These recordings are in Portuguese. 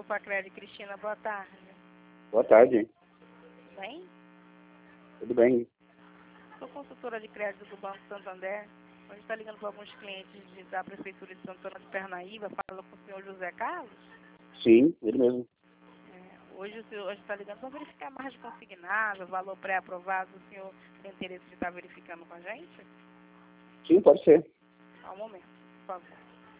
Facred, Cristina, boa tarde. Boa tarde. Tudo bem? Tudo bem? Sou consultora de crédito do Banco Santander. A gente está ligando para alguns clientes da Prefeitura de Santana de Parnaíba. Fala com o senhor José Carlos. Sim, ele mesmo. Hoje o senhor está ligando para verificar a margem consignada, valor pré-aprovado. O senhor tem interesse de estar verificando com a gente? Sim, pode ser. Só um momento, por favor.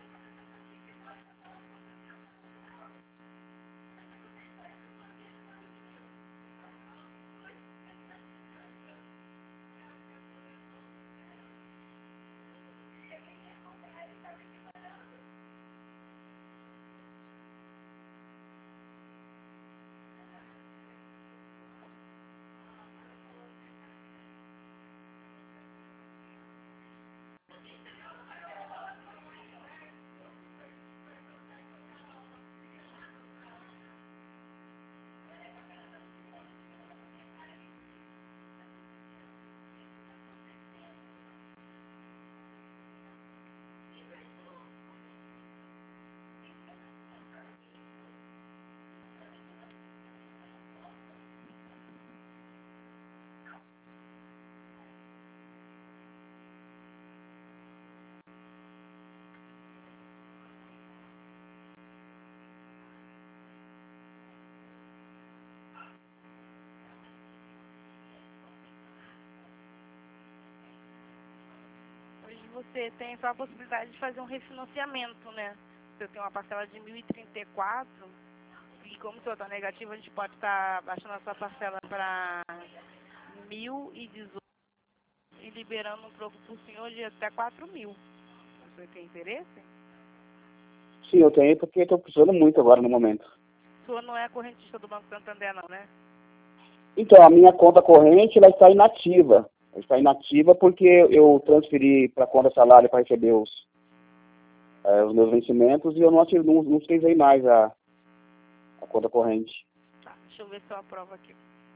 Hoje você tem só a possibilidade de fazer um refinanciamento, né? Você tem uma parcela de 1.034 e como o senhor está negativo, a gente pode estar baixando a sua parcela para 1.018 e liberando um troco para o senhor de até 4.000. Você tem interesse? Sim, eu tenho porque estou precisando muito agora no momento. O senhor não é correntista do Banco Santander, não, né? Então, a minha conta corrente ela está inativa. Ela está inativa porque eu transferi para a conta salário para receber os meus vencimentos e eu não utilizei mais a conta corrente. Tá, deixa eu ver se eu aprovo aqui.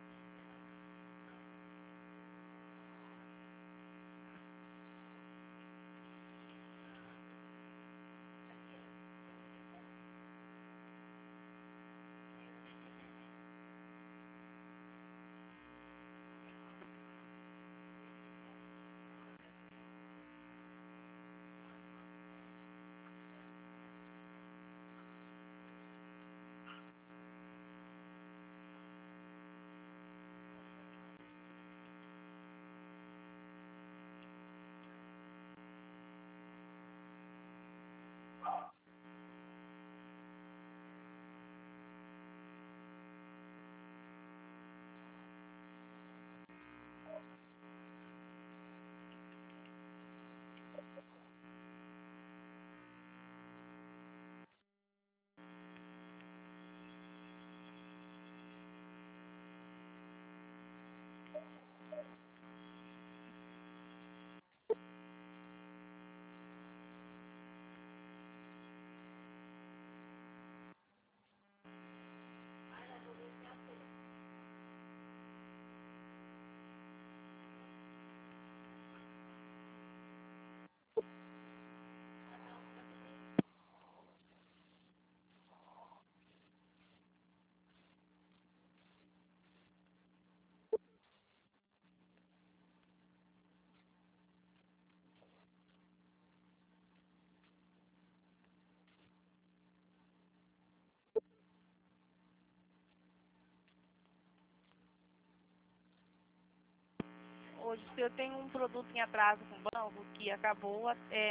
Hoje o senhor tem um produto em atraso com o banco que acabou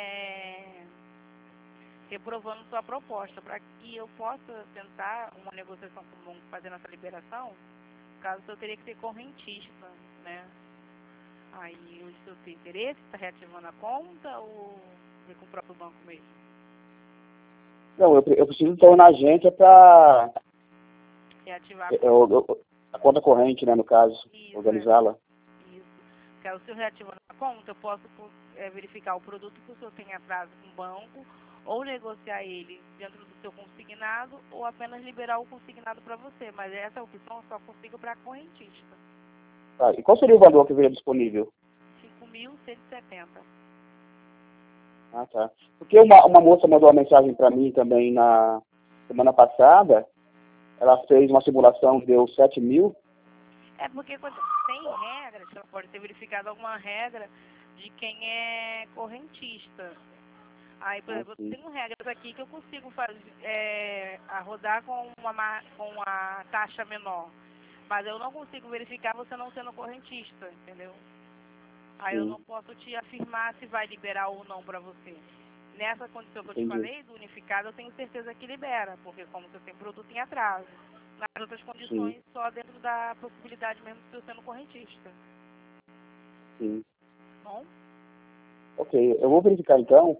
reprovando sua proposta. Para que eu possa tentar uma negociação com o banco fazendo essa liberação, caso o senhor teria que ser correntista, né? Aí hoje o senhor tem interesse, está reativando a conta ou é com o próprio banco mesmo? Não, eu preciso estar na agência para Reativar a conta. a conta corrente, né, no caso, Isso, organizá-la. Isso. Caso o senhor reativando a conta, eu posso verificar o produto que o senhor tem atraso com o banco, ou negociar ele dentro do seu consignado, ou apenas liberar o consignado para você. Mas essa opção eu só consigo para correntista. Tá, e qual seria o valor que veio disponível? 5.170. Ah, tá. Porque uma moça mandou uma mensagem para mim também na semana passada, ela fez uma simulação que deu 7 mil. É porque quando tem regras, pode ter verificado alguma regra de quem é correntista. Aí, por exemplo, eu tenho regras aqui que eu consigo fazer, rodar com uma taxa menor. Mas eu não consigo verificar você não sendo correntista, entendeu? Aí eu não posso te afirmar se vai liberar ou não para você. Nessa condição que eu te falei, do unificado, eu tenho certeza que libera, porque como você tem produto em atraso. Nas outras condições, só dentro da possibilidade mesmo de eu sendo correntista. Sim. Bom? Ok, eu vou verificar então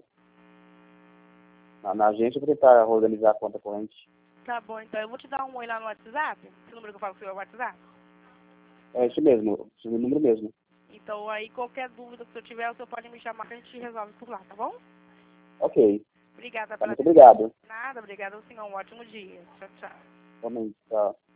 na agência para tentar organizar a conta corrente. Tá bom, então eu vou te dar um oi lá no WhatsApp, esse número que eu falo com o seu WhatsApp. É esse mesmo, esse número mesmo. Então aí qualquer dúvida que você tiver, você pode me chamar que a gente resolve por lá, tá bom? Ok. Obrigada Tá, pela muito obrigado. Nada, obrigada, senhor. Um ótimo dia. Tchau, tchau. Também, tchau.